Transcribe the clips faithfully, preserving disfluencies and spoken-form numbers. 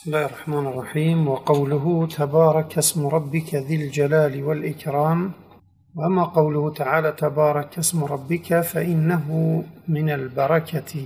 بسم الله الرحمن الرحيم. وقوله تبارك اسم ربك ذي الجلال والإكرام. وأما قوله تعالى تبارك اسم ربك فإنه من البركة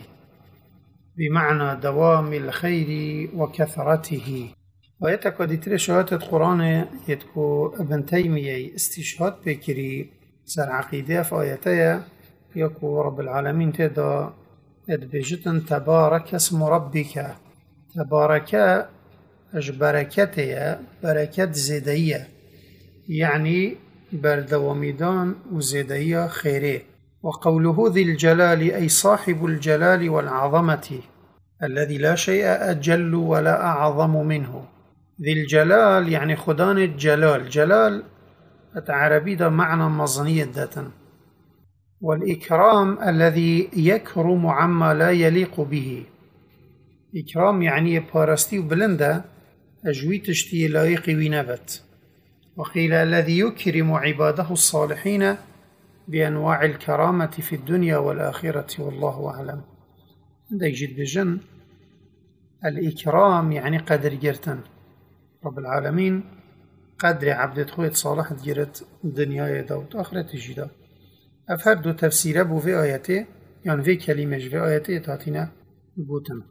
بمعنى دوام الخير وكثرته. ويتكو ديتري شهادة القرآن يتكو ابن تيمية استشهاد بكري سر عقيدة في آياتها يكو رب العالمين تدا ادبجتن تبارك اسم ربك. تبارك اش بركته بركت زيدية يعني بردوميدان وزيدية خيره. وقوله ذي الجلال أي صاحب الجلال والعظمة الذي لا شيء أجل ولا أعظم منه. ذي الجلال يعني خدان الجلال، جلال العربي ده معنى مظنية ذاتا. والإكرام الذي يكرم عما لا يليق به. إكرام يعني بارستي وبلنده أجوي تشتي لايق ونبت. وقيل الذي يكرم عباده الصالحين بأنواع الكرامة في الدنيا والآخرة والله أعلم. عند يجد بجن الإكرام يعني قدر جرتن رب العالمين قدر عبد خويت صالح جرت الدنيا يدوت آخرة جدا. أفهد تفسير أبو في آياته يعني في كلمة في آياته تاتينا بوتن.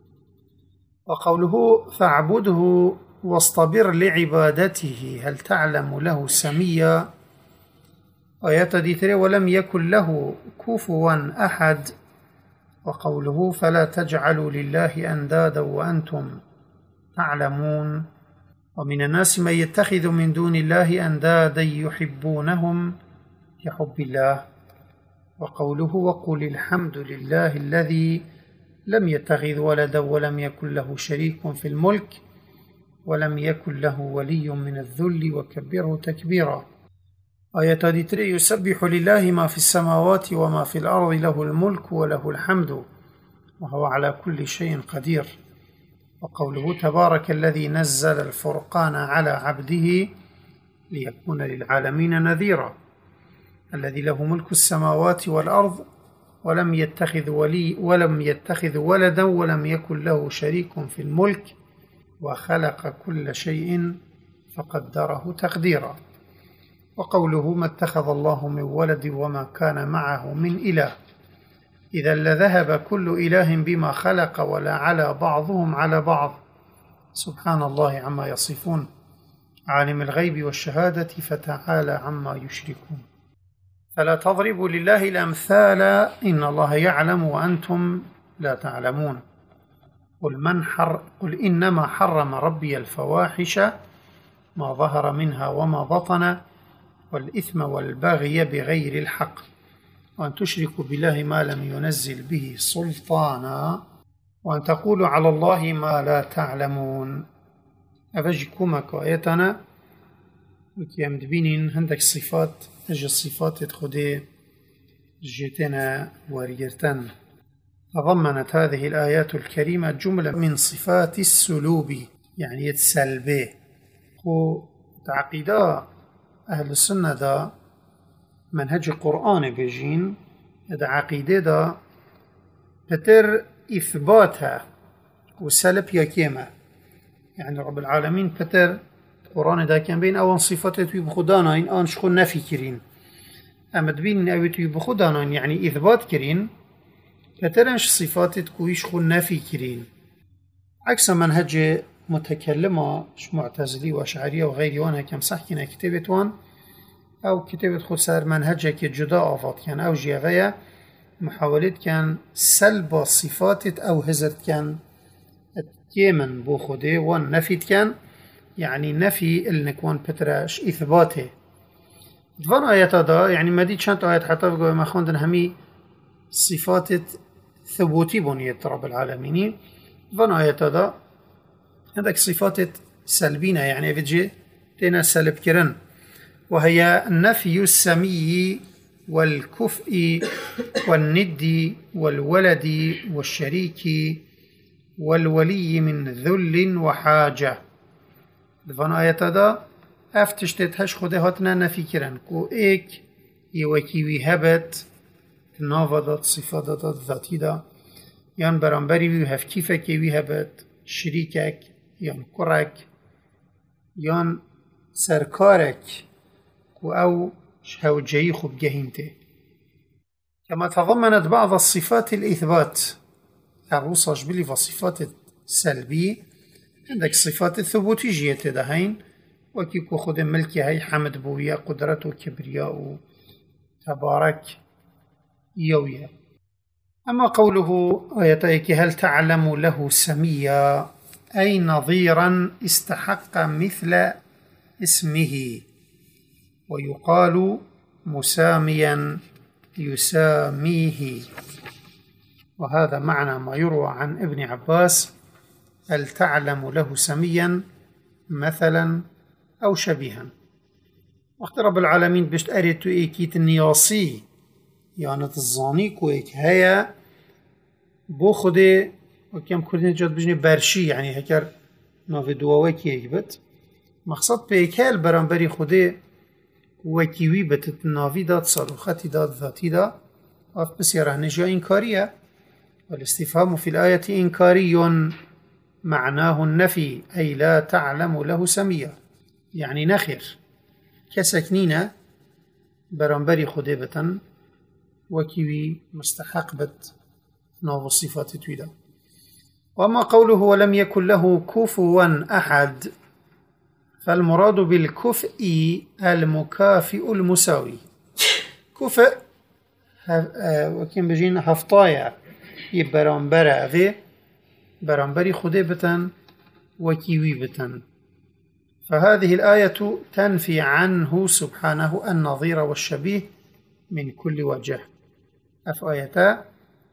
وقوله فاعبده واصطبر لعبادته هل تعلم له سميا. آيات دي ولم يكن له كفوا أحد. وقوله فلا تجعلوا لله أندادا وأنتم تعلمون. ومن الناس من يتخذ من دون الله أندادا يحبونهم كحب الله. وقوله وقل الحمد لله الذي لم يتخذ ولدا ولم يكن له شريك في الملك ولم يكن له ولي من الذل وكبره تكبيرا. آية تري يسبح لله ما في السماوات وما في الأرض له الملك وله الحمد وهو على كل شيء قدير. وقوله تبارك الذي نزل الفرقان على عبده ليكون للعالمين نذيرا. الذي له ملك السماوات والأرض ولم يتخذ ولي ولم يتخذ ولدا ولم يكن له شريك في الملك وخلق كل شيء فقدره تقديرا. وقوله ما اتخذ الله من ولد وما كان معه من إله إذا لذهب كل إله بما خلق ولا على بعضهم على بعض سبحان الله عما يصفون عالم الغيب والشهادة فتعالى عما يشركون. فلا تضربوا لله الأمثال إن الله يعلم وأنتم لا تعلمون. قل, من حر قل إنما حرم ربي الفواحش ما ظهر منها وما بطن والإثم والبغي بغير الحق وأن تشركوا بالله ما لم ينزل به سلطانا وأن تقولوا على الله ما لا تعلمون. أفجكمك آياتنا وكيام دبينين عندك صفات أجل الصفات تخدي جيتنا وريرتن. تضمنت هذه الآيات الكريمة جملة من صفات السلوب يعني السلبي. وتعقيدا أهل السنة دا منهج القرآن بيجين دا عقيدة دا بتر إثباتها وسلب يكيمة يعني رب العالمين بتر القرآن دا كان بين أول صفات توي بخدانا إن آن شخو نفي كرين أما دبين أوي توي بخدانا يعني إثبات كرين بترنش صفات توي شخو نفي كرين. عكس منهج متكلمة معتزلي وأشعرية وغيري وانا كم صحكينا كتابة وان أو كتابة خود سر منهجك جدا آفات كان أو جيغايا محاولت كان سلب صفات أو هزرت كان كيمن بو خوده وان نفيت كان يعني نفي النكوان بتراش إثباته. دفن آيات دا يعني ما دي چند آيات حتى بقوا ما خوندن همي صفات ثبوتي بنيت رب العالمين. دفن آيات دا عندك صفات سلبينة يعني بتجي تينا سلب كرن وهي نفي السمي والكفء والند والولد والشريك والولي من ذل وحاجة. دفن آيات دا افتشتت هش خوده هاتنا نفي كرن كو ايك يوكي ويهبت نافدات صفات ذاتي دا يعني برانبري ويهف كيفك ويهبت شريكك يان كرك يان سركارك أو شهوجي خب جهنته. كما تضمنت بعض الصفات الإثبات الرصاش بلي فصفات السلبي عندك صفات الثبوت جيت دهين وكيكو خد ملكي هاي حمد بويا قدرته كبرياء تبارك يويا. أما قوله آياتيك هل تعلم له سميا أي نظيرا استحق مثل اسمه، ويقال مساميا يساميه، وهذا معنى ما يروى عن ابن عباس هل تعلم له سميا مثلا أو شبيها. وقت رب العالمين بشت أريتو إيكيت النياصي يعني تظاني كويك هيا بو خده وكم كردين جاد بجني برشي يعني هكر نافي دواوكي يكبت مقصد بيكال برانبري خده وكيوي بتت نافي داد صاروخاتي داد ذاتي دا أف بسيره نجا إنكارية. والاستفهام في الآية إنكاري معناه النفي أي لا تعلم له سميا يعني نخير كسكنينة برانبري خده بتن وكيوي مستحق بت نوع الصفات تويدا. وما قوله ولم يكن له كفوا أحد فالمراد بالكفء المكافئ المساوي. كفء وكين بجين هفطايا يبرانبرا أذي برانبري خده بتن وكيوي بتن. فهذه الآية تنفي عنه سبحانه النظير والشبيه من كل وجه. أف آياتا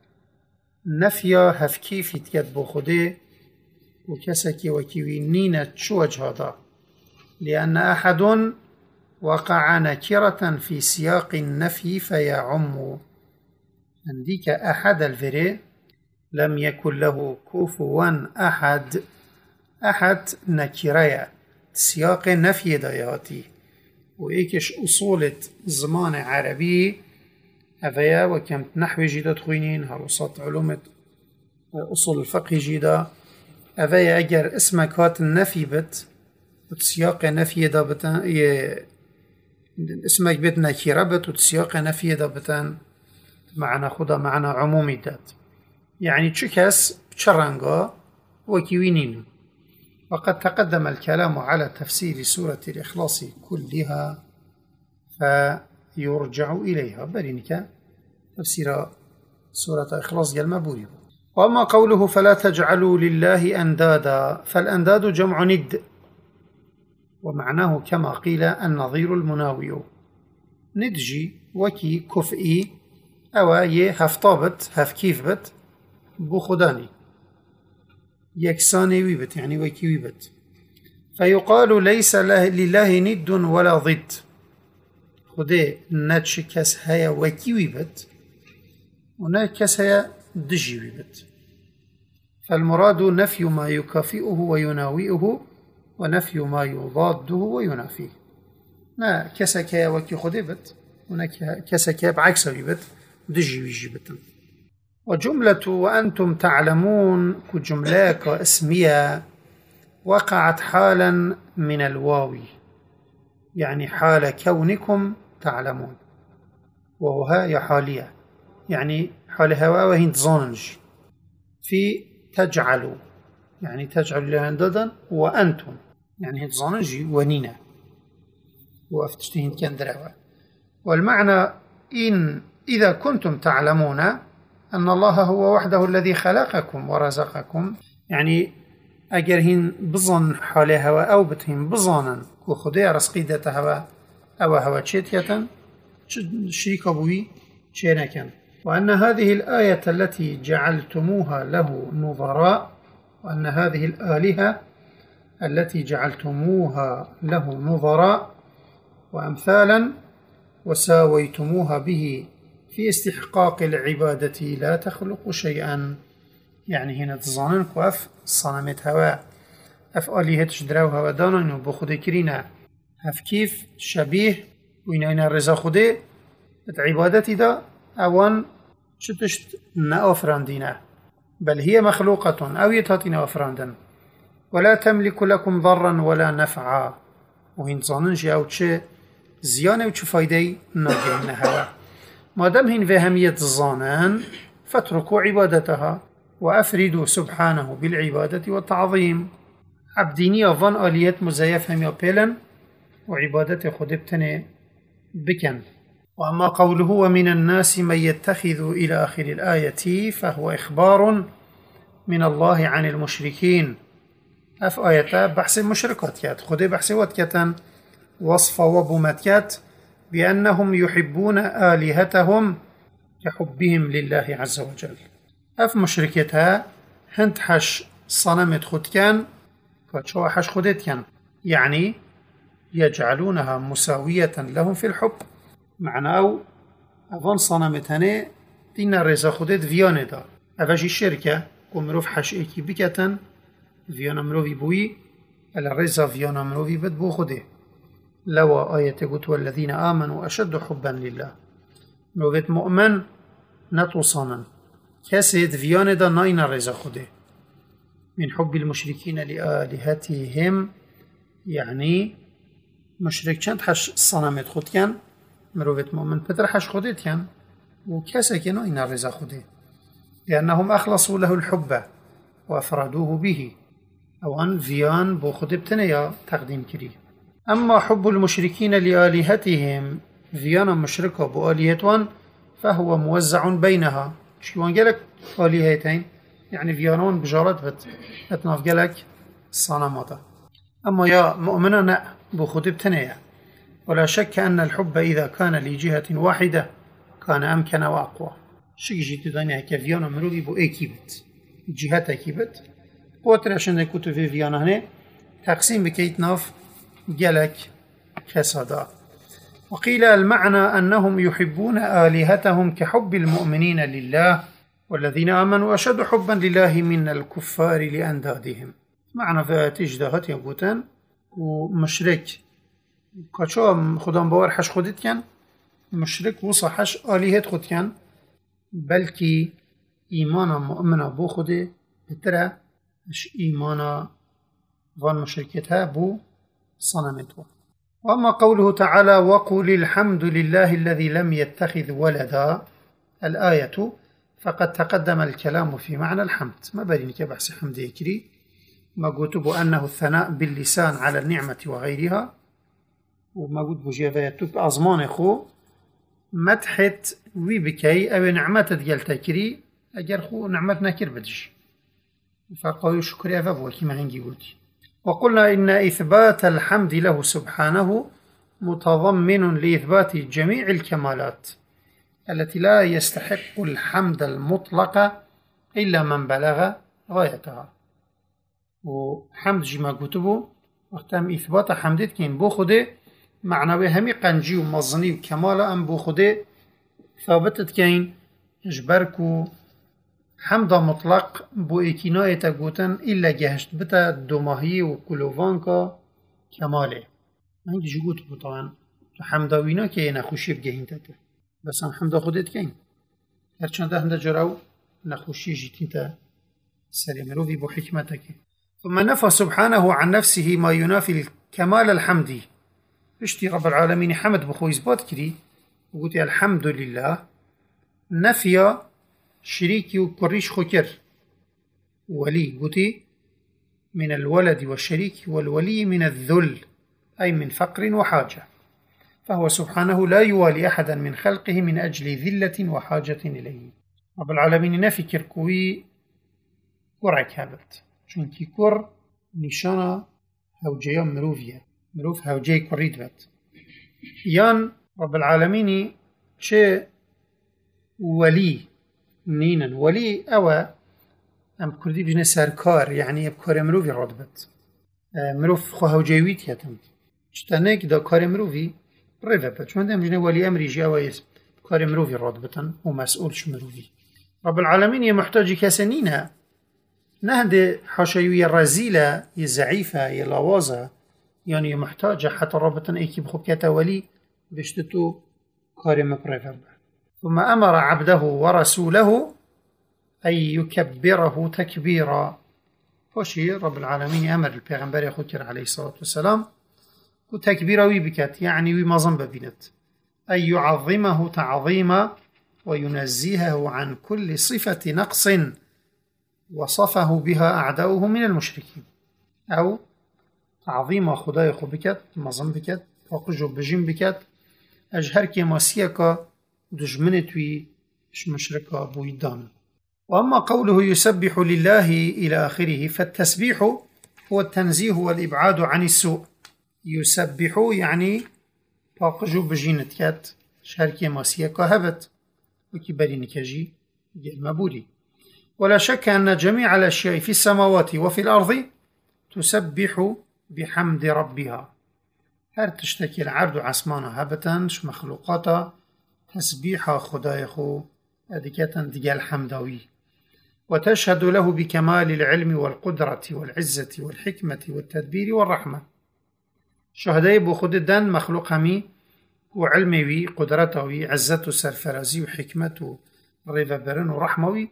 نفيا هف كيف يتكتبو خده وكسكي وكيوي نينة شو وجه هذا، لأن أحد وقع نكرة في سياق النفي فيعم. عندك أحد الفري لم يكن له كفوا أحد، أحد نكرية سياق نفي داياتي وإيكش أصولة زمان عربي أفيا وكم نحو جيدة تخوينين هرصات علومة أصول الفقه جيدة أفيا أجر اسمك هات النفي بت وتسياق نفي دا بتن ي... اسمك بت نكيرة بت وتسياق نفي دا بتن معنا خدا معنا عمومي دات يعني تشكس بشرنغا وكيوينين. وقد تقدم الكلام على تفسير سورة الإخلاص كلها فيرجع إليها برينك تفسير سورة الإخلاص المبوري. وأما قوله فلا تجعلوا لله أندادا فالأنداد جمع ند ومعناه كما قيل النظير المناوي ندجي وكي كفئي أو يه هفتابت هف كيف بت بخداني يكساني ويبت يعني وكي ويبت. فيقال ليس لله ند ولا ضد خده ندش كس هيا وكي ويبت ونكس هيا دجي ويبت. فالمراد نفي ما يكافئه ويناوئه ونفي ما يضاده وينافيه. ما كسك هيا وكي خده بت ونكسك هيا بعكس ويبت دجي ويجيبت. وجملة وأنتم تعلمون كجملة اسمية وقعت حالا من الواو يعني حال كونكم تعلمون وهو هي حالية يعني حال هوا وهي تظنج في تجعلوا يعني تجعلوا لها اندادا وأنتم يعني هي تظنج ونينة وأفتشتهن كان دراوة. والمعنى إن إذا كنتم تعلمون أن الله هو وحده الذي خلقكم ورزقكم يعني أجرهن بظن حال هوا أو بتهن بظانا وخدي رزقيدة هوا أو هوا تشيتية شريك أبوي شينكا. وأن هذه الآية التي جعلتموها له نظراء وأن هذه الآلهة التي جعلتموها له نظراء وأمثالا وساويتموها به في استحقاق العبادة لا تخلق شيئا يعني هنا تظنن كوف صنمت هوا أف آلهة تشدراو هوا دانا وبخده كرينا هف كيف شبيه وإن الرزا خده عبادتي دا أوان شتشت نأفراندينا بل هي مخلوقة أو يتاتي نأفراندن ولا تملك لكم ضرا ولا نفعا وهين ظننش أو تشي زيانة وتشي فايدة ناجين هوا ما دام هين في همية الظانان فاتركوا عبادتها وأفردوا سبحانه بالعبادة والتعظيم عبديني أظن آليات مزيف هم يبيلن وعبادة خدبتني بكن. وأما قوله ومن الناس من يتخذ إلى آخر الآية فهو إخبار من الله عن المشركين. أف آية بحث المشركات كات خدي بحث واتكتا وصف وبمتكات بأنهم يحبون آلهتهم كحبهم لله عز وجل. أف مشركتها هنت حش صنمت خد كان فشو حش خدت كان يعني يجعلونها مساوية لهم في الحب معنى أو أظن صنمتهني دين الرزا خدت فيانه دا أفاجي الشركة ومروف حش إيكي بكتا فيانا مروفي بوي الرزا فيانا مروفي بد بو خده لو آية قلت والذين آمنوا أشد حبا لله مروفت مؤمن نتو صنم كاسد فيانه دا ناين الرزا خده من حب المشركين لآلهتهم يعني مشرك چند حش صنمت خود کن مروفت مؤمن پتر حش خودت کن و کسی که ناین الرزا خوده لأنهم أخلصوا له الحب وأفردوه به أوان فيان بو خود بتنيا تقديم كري. أما حب المشركين لآلهتهم فيان مشركة بو آلهتوان فهو موزع بينها شوان قالك آلهتين يعني فيانون بجارت بت اتناف قالك صنماتا. أما يا مؤمننا بو خود بتنيا ولا شك أن الحب إذا كان لجهة واحدة كان أمكن وأقوى. شكي جيت دانيا كفيانا مروي بو إيكي بت جهة إيكي بت قوتر عشان كتو في فيانا هنا تقسيم بكيت ناف جلك كسادا. وقيل المعنى أنهم يحبون آلهتهم كحب المؤمنين لله والذين آمنوا أشد حبا لله من الكفار لأندادهم. معنى في تجدهات يقولون ومشرك كاتشو خدام باور حش خودت كان مشرك وصا حش آلهت خود كان بلكي إيمانا مؤمنة بو خوده بترى مش إيمانا وان مشركتها بو صنمتها. وأما قوله تعالى وقل الحمد لله الذي لم يتخذ ولدا الآية فقد تقدم الكلام في معنى الحمد ما بلينك بحث حمد يكري ما قلت بأنه الثناء باللسان على النعمة وغيرها وما قلت بجيفيتك أزمان خو مدحت وي بكي أو نعمت ديال تكري أجر خو نعمت نكر بدش فقالوا شكري أفاف كما هنجي قلتي. وقلنا إن إثبات الحمد له سبحانه متضمن لإثبات جميع الكمالات التي لا يستحق الحمد المطلق إلا من بلغ غايتها. وحمد جما كتبه وقتهم إثبات حمدت كين بو خده معنوي همي قنجي ومظني وكمالا أم بو خده ثابتت كين اجبركو حمد مطلق بو اكيناء تقوتن إلا جهشت بتا دوماهي وكلوفانكا كماله هنگي جگوت بو طبعا تو حمداوينا كي نخوشي بجهين تاته بس هم حمدا خودت كين هرچند هنده جراو نخوشي جيتين تا سليم روفي بو حكمتك. ثم نفى سبحانه عن نفسه ما ينافي الكمال الحمدي اشتي رب العالمين حمد بخو إثبات كري وقلت الحمد لله نفي شريكي وكريش خكر ولي قلت من الولد والشريك والولي من الذل أي من فقر وحاجة فهو سبحانه لا يوالي أحدا من خلقه من أجل ذلة وحاجة إليه. رب العالمين نفي كركوي كرك هابت چونكي كر نشانة هوجيا مروفية مروف هوجي كريد بات يان رب العالمين شيء ولي نينا ولي أوا أم كردي بجنة سركار يعني بكار مروفي رادبت مروف خو هوجيويت يتم شتانيك دا كار مروفي ريفا بات شو عندهم بجنة ولي أمري جاوا يس بكار مروفي رادبتن ومسؤول شو مروفي. رب العالمين يمحتاج كاسنينها نهد حاشيوية رزيلة يزعيفة يلاوازة يعني محتاجة حتى رابطن ايكي بخوب كاتا ولي بشتتو كارم بريفر. ثم أمر عبده ورسوله أن يكبره تكبيرا فاشي رب العالمين أمر البيغمبر خكر عليه الصلاة والسلام وتكبيره بكت يعني ومظن ببينت أن يعظمه تعظيما وينزهه عن كل صفة نقص وصفه بها أعداؤه من المشركين أو تعظيم خدای خو بکد مظن بکد فاقجو بجیم بکد اجهر که ماسیکا دجمن توی مشركا بويدان. وأما قوله يسبح لله إلى آخره فالتسبيح هو التنزيه والإبعاد عن السوء. يسبح يعني باقجو بجينتيات شاركي ماسيكا هبت وكبري نكجي مبولي. ولا شك أن جميع الأشياء في السماوات وفي الأرض تسبح بحمد ربها. هر تشتكي العرض عسمانا هبتا ش مخلوقاتا تسبيح خدايخو أدكاتا دقال الحمدوي وتشهد له بكمال العلم والقدرة والعزة والحكمة والتدبير والرحمة. شهداي بو خود الدن مخلوق همي وعلمي قدرتوي عزته سرفرازي وحكمته ريفبرن ورحموي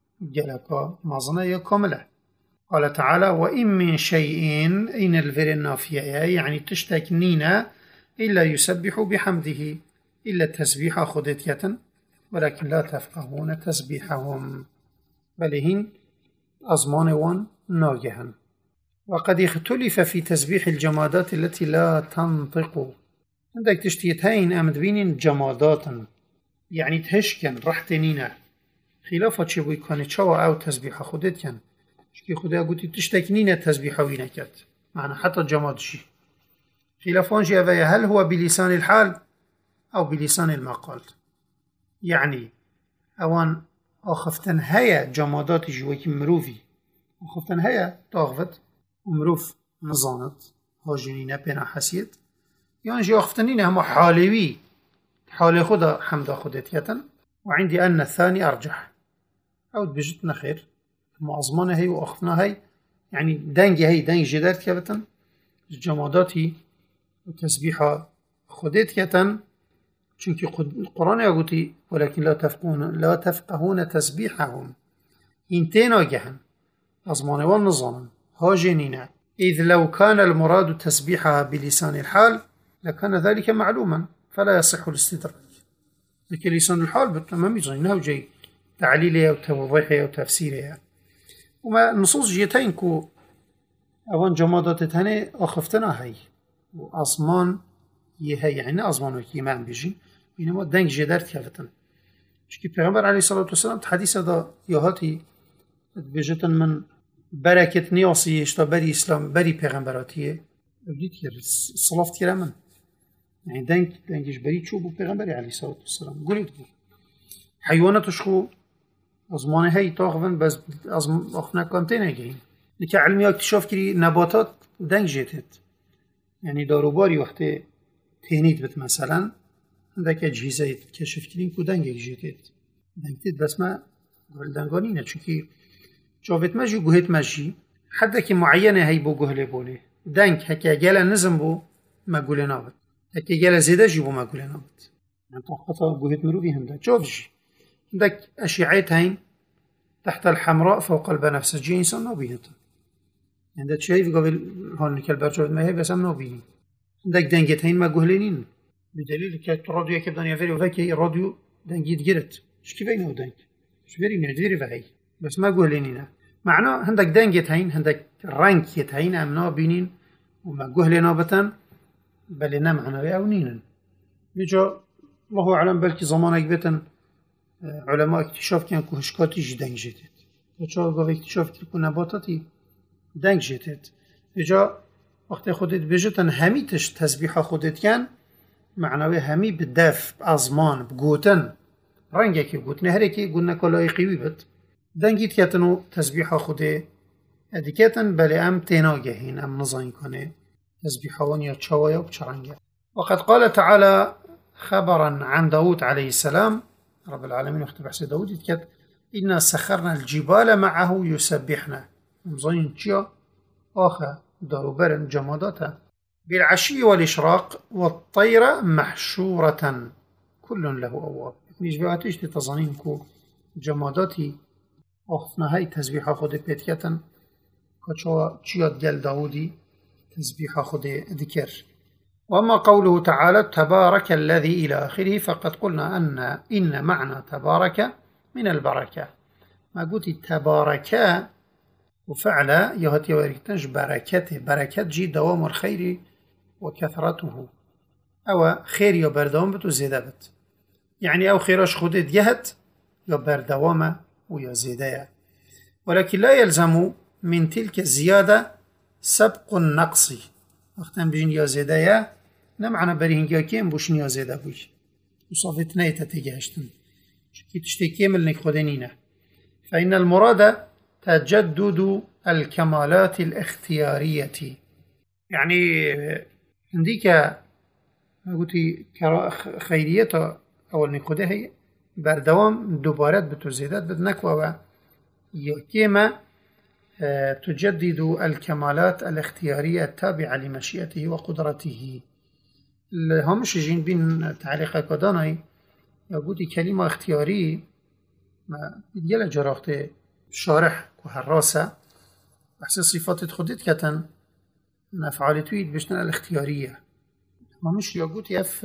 جلكا مظنية كاملة. قال تعالى وإن من شيء إن الفير النافية يعني تشتكنينا إلا يسبح بحمده إلا التسبيح خدتية ولكن لا تفقهون تسبيحهم بلهن أزمانوان ناجهن. وقد اختلف في تسبيح الجمادات التي لا تنطق. عندك تشتيتين أمد بين جمادات يعني تهشكن رحتنينا خلافة شبوي كانت شوا أو تسبيح خدتين شكي خدا قلت تشتكنينا تسبيح وينكت معنى حتى الجماد شي خلافان جي أبايا هل هو بلسان الحال أو بلسان المقال. يعني أوان أخفتن هيا جمادات جوكي مروفي أخفتن هيا تاغفت ومروف نظانت هاجنينا بنا حسيت يعني جي أخفتنين هم حالوي حال خدا حمد خدتيتا. وعندي أن الثاني أرجح أو بجتنا خير ما أزمانه هي وأخفنا هي يعني دنجي هي دنج جدار كبتن الجماداتي وتسبيحها خدتيتا چونك القرآن يقولي ولكن لا تفقهون لا تفقهون تسبيحهم إنتين آجهن أزمانه والنظام هاجنين. إذ لو كان المراد تسبيحها بلسان الحال لكان ذلك معلوما فلا يصح الاستدراك. لكن لسان الحال بالتمام يجينه جاي تعليلها وتوضيحها وتفسيرها. وما نصوص جيتين كو أوان جمادات تاني أخفتنا هاي وأزمان يهي يعني أزمان وكيمان بيجي بينما دنج جدار كافتن. شكي پیغمبر عليه الصلاة والسلام حديث هذا يهاتي بيجتن من بركة نياسي اشتا بري إسلام بري پیغمبراتيه وديت كير الصلاة كير من يعني دنج دنجش بري تشوبو پیغمبر عليه الصلاة والسلام قولت بو حيوانات شخو أزمان هاي تاغفن بس أزمان أخنا كانتين هاي لكي علمي اكتشاف كري نباتات دنج جيتت يعني داروباري وقت تهنيت بت مثلا عندك أجهزة تكشف كرين كو دنج جيتت دنجتت بس ما قول دنگانينه چونكي جاوت مجي قهت مجي حتى كي معينة هاي بو قهله بولي دنگ هكا جالا نزم بو ما قوله نابت هكا جالا زيدا جي بو ما قوله نابت يعني طاقتا قهت مروفي هم دا جاوت جي عندك أشعات هين تحت الحمراء فوق البنفسجي إنسان نابينته عندك شايف قبل هون كالبرجوات ما هي بس هم نابينين. عندك دنجت هين ما قهلينين بدليل كات راديو يكيب دانيا فيري وفاكي راديو دنجيت جرت شكي بينه دنج شفيري من عدفيري فهي بس ما قهلينين معناه عندك دنجت هين عندك رانكيت هين أم نابينين وما قهلنا بتن بل نام عنا أو نينا بيجا الله أعلم بلكي زمانك بتن علماء اكتشاف كان كهشكاتي جي دنج جتت وچا قاو اكتشاف كان نباتاتي دنج جتت بيجا وقت خودت بيجتن همي تش تسبيح خودت كان معنوي همي بدف أزمان بقوتن رنگه که گوت نهره که گونه کلای قوی بد دنگیت کتنو تسبیح خوده ادیکتن بله ام تناگهین ام نظاین کنه تسبیحوان یا چوایا بچرنگه. وقد قال تعالى خبرا عن داود عليه السلام رب العالمين وقت بحث داود يتكت إنا سخرنا الجبال معه يسبحنا نظاين چيا آخر داروبرن جماداتا بالعشي والإشراق والطير محشورة كل له أواب. نيش بيعتيش تتظنين كو جماداتي أخفنا هاي تسبيحة خود بيتكتن چيات قال داودي تسبيح خود ذكر. وأما قوله تعالى تبارك الذي إلى آخره فقد قلنا أن إن معنى تبارك من البركة. ما قلت تبارك وفعلا يهتي وريتنش بركته بركات جي دوام الخير وكثرته أو خير يا بردوام بتو زيادة بت يعني أو خيراش خودت يهت يا بردوام ويا زيادة. ولكن لا يلزم من تلك الزيادة سبق النقص. وقتاً بجن يا زيادة نمعنا بريهنجا كيم بوش نيا زيادة بوش وصافت نايتا تيجاشتن شكي تشتي كيمل نك خودنينه. فإن المراد تجدد الكمالات الاختيارية يعني عندك قلتي خيرية أول نقودة هي بردوام دوبارات بتوزيدات بدنكوا كيما تجدد الكمالات الاختيارية التابعة لمشيئته وقدرته. همش جين بين تعليق كداناي يقولي كلمة اختياري ما يلا جراحت شارح وحراسة بحث صفات خدت كتن أفعال تويد بشنا الاختيارية. همش يقولي اف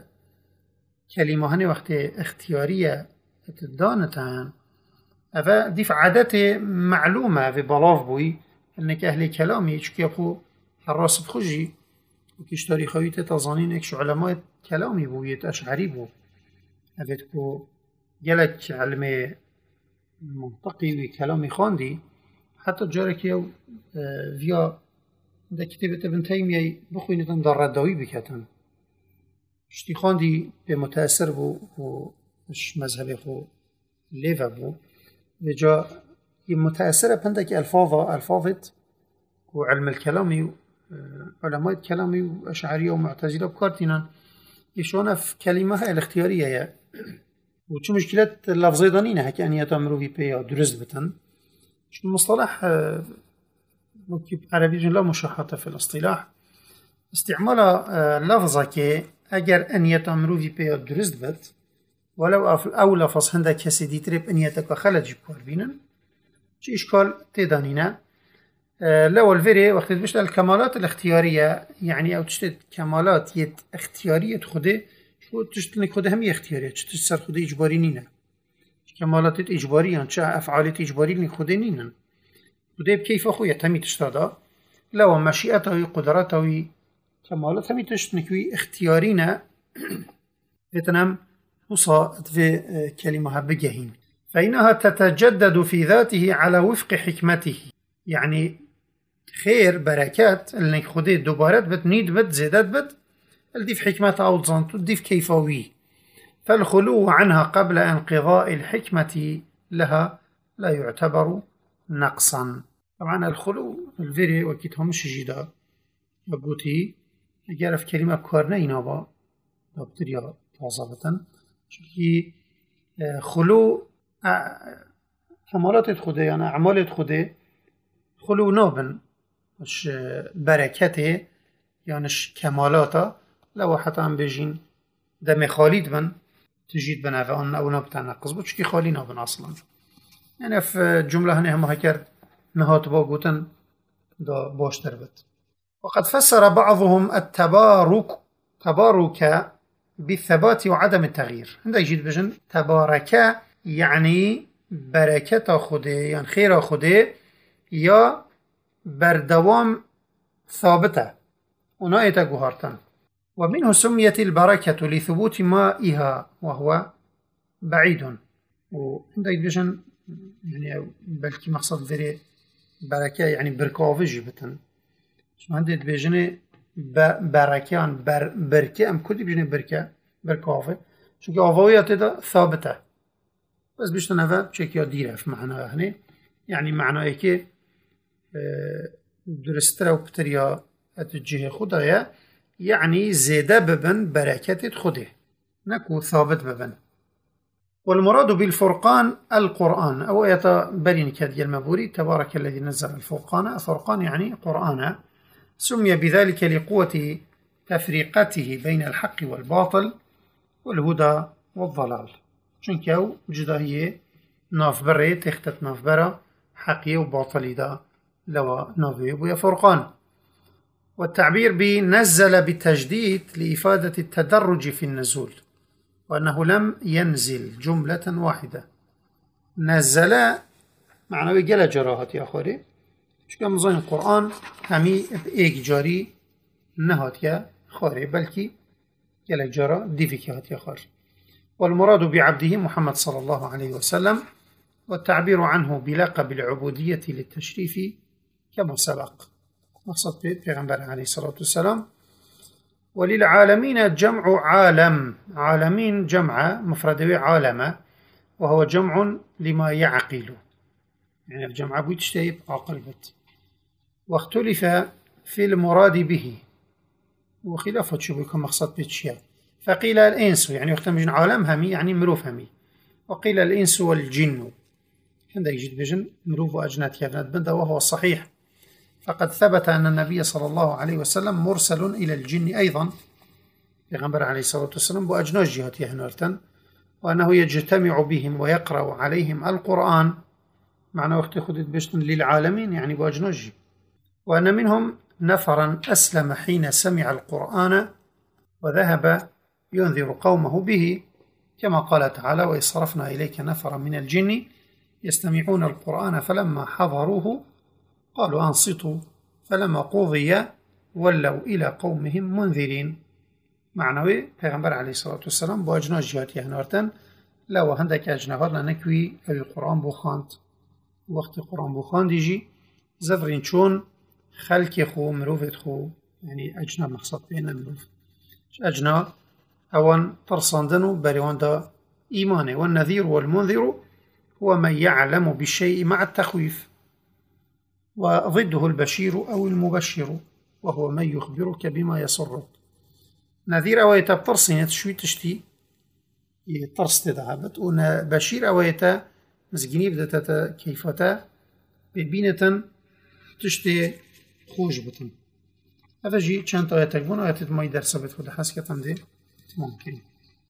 كلمة هني وقت اختيارية تدانتان أفا ديف عادات معلومة في بلاف بوي أنك أهل كلامي يشكي أخو حراس بخجي وكيش تاريخوي تتظنين اكش علماء كلامي بوي أشعري بو أفتكو جلك علمي منطقي وكلامي خاندي حتى جارك يو فيا دا كتابة ابن تيمية بخوي نتن در رداوي بكتن اشتي خاندي بمتأثر بو وش مذهبي خو ليفا بو بجا متأثرة بندك ألفاظة ألفاظت وعلم الكلامي علماء الكلامي وأشعرية ومعتزلة بكارتنا يشونا في كلمة الاختيارية يعني. وشو مشكلة اللفظة دانينة هكي أن يتعمروا في بيا درست بتن شو المصطلح مكتوب عربي لا مشاحة في الاصطلاح استعمال لفظة كي أجر أن يتعمروا في بيا درست بت ولو أو لفظ هندا كسي دي تريب أن يتكا خلج بكار بينن شي إشكال تدانينا. أه لو الفيري وقت بشت الكمالات الاختيارية يعني أو تشتت كمالات يت اختيارية خده شو تشتلني خده هم اختيارية تشتسر خده إجباري نينا كمالات إجبارية شا أفعالات إجباري خده نينا خده بكيف أخو يتمي تشتادا لو مشيئته قدراته كمالات همي تشتنكوي اختيارينا بتنام وصا في كلمة بجهين فإنها تتجدد في ذاته على وفق حكمته يعني خير بركات اللي خده دوبارات بتنيد بت زيادات بت الديف حكمتها أو تصنطو الديف كيفوي. فالخلو عنها قبل انقضاء الحكمة لها لا يعتبر نقصا. طبعا الخلو الفيري وكيت همش جيدا بقوتي أجارف كلمة كورنينا با دابتريا تواصبتا شكي خلو كمالات خده يعني أعمال خده خلو نابن مش بركته يعني كمالاته لو حتى هم بيجين دم خالد بن تجيد بنافعان أو نبتع نقص بوش كي خالي نابن أصلا يعني في جملة هنه هم هكر نهات باقوتن دا باش تربت. وقد فسر بعضهم التبارك تبارك بالثبات وعدم التغيير. عندما يجيد بجن تبارك يعني بركة خده يعني خير خده يا بردوام ثابتة ونائتة قهارتن. ومنه سميت البركة لثبوت مائها وهو بعيد. وعندما يجيد بجن يعني بلكي مقصد ذري بركة يعني بركة جبتن شو عندما يجيد بجن بركان بر بركة أم كل بجن بركة بركافة شو كأفوية تدا ثابتة بس بيشتن هذا بشكل ديرة في معنى هني يعني معنى إيكي درسترا وبتريا أتجيه خدايا يعني زيادة ببن بركة خده نكو ثابت ببن. والمراد بالفرقان القرآن أو يتبرين كاد المبوري تبارك الذي نزل الفرقان. الفرقان يعني قرآن سمي بذلك لقوة تفريقته بين الحق والباطل والهدى والضلال چونكو جدا هي ناف بري تختت ناف برا حقية وباطلي دا لو نوفي بويا فرقان. والتعبير بنزل بالتجديد لإفادة التدرج في النزول، وأنه لم ينزل جملة واحدة. نزل معنوي جل جراهات يا أخواري، مش كان مزين القرآن همي بإيك جاري نهات يا خاري، بلكي جل جرا ديفيكات يا خاري. والمراد بعبده محمد صلى الله عليه وسلم، والتعبير عنه بلقب العبودية للتشريف كما سبق، مقصد بيغمبر عليه الصلاة والسلام. وللعالمين جمع عالم، عالمين جمع مفرده عالمة، وهو جمع لما يعقل، يعني الجمع بيتشتيب عقل بت. واختلف في المراد به، وخلافه شو بيكون مقصد بيتشيا. فقيل الإنس يعني وقت مجن عالم همي يعني مروف همي، وقيل الإنس والجن عندك يجد بجن مروف وأجنات يابنات بنده، وهو الصحيح. فقد ثبت أن النبي صلى الله عليه وسلم مرسل إلى الجن أيضا، پیغمبر عليه الصلاة والسلام بأجناس جهات يهنورتن، وأنه يجتمع بهم ويقرأ عليهم القرآن، معنى وقت خدت بجن للعالمين يعني بأجناس جي. وأن منهم نفرا أسلم حين سمع القرآن وذهب ينذر قومه به، كما قال تعالى: وإذ صرفنا إليك نفرا من الجن يستمعون القرآن فلما حضروه قالوا أنصتوا فلما قضي ولوا إلى قومهم منذرين. معنوي پیغمبر عليه الصلاة والسلام با اجنا جهات يهنارتن، لو هندك اجنهار لنكوي القرآن بخاند. وقت قرآن بخاند يجي زفرين چون خلق خو مروفت خو، يعني اجنا مقصد بين المروف اجنا اوان ترصاندنو بريوان دا إيمانه. والنذير والمنذر هو من يعلم بالشيء مع التخويف، وضده البشير أو المبشر، وهو من يخبرك بما يسرك. نذير أويتا بترصين تشوي تشتي ترص تذهبت، وبشير أويتا مزجيني بدتا كيفتا ببينة تشتي خوش بطن. هذا جي چند آيات تكبون آيات ما يدرس بتخد حسكة دي ممكن.